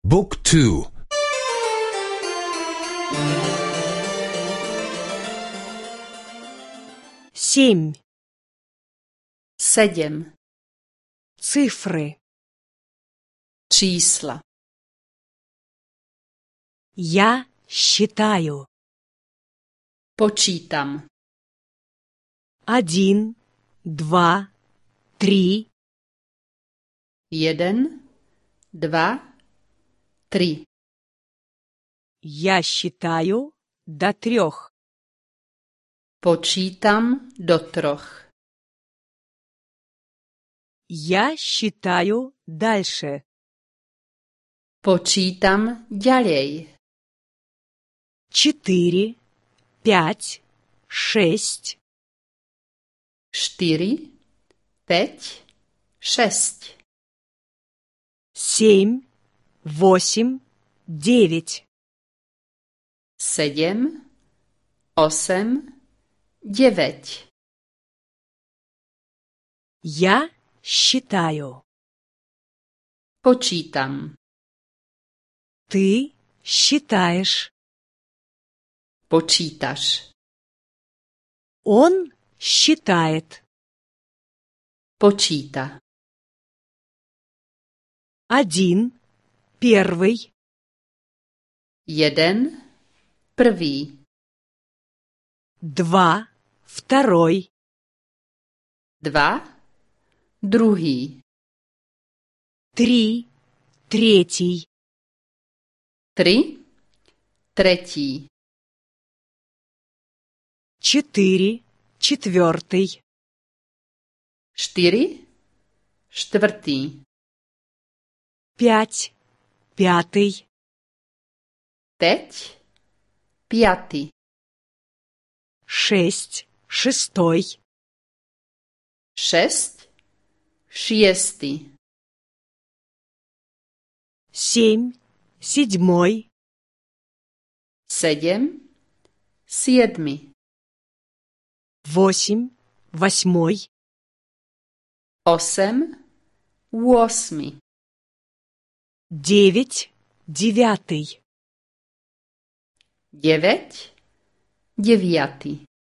บุ๊กทู семь sedem цифры čísla. я считаю Počítam. один, два, три, 1, 2, 3. я считаю до 3. Počítam do 3. Я считаю дальше. Počítam ďalej. 4, 5, 6, 4, 5, 6. 7, 8, 9. 7, 8, 9. Я считаю. Počítam. Ты считаешь. Počítaš. Он считает. Počíta. 1, первый, 1, prvý. 2, второй, 2, druhý. 3, третий, 3, tretí. 4, четвертый, 4, štvrtý. 5, пятый, 5, piatý. 6, шестой, 6, šiestý. 7, седьмой, 7, siedmy. 8, восьмой, 8, ôsmy. 9, девятый, 9, deviatý.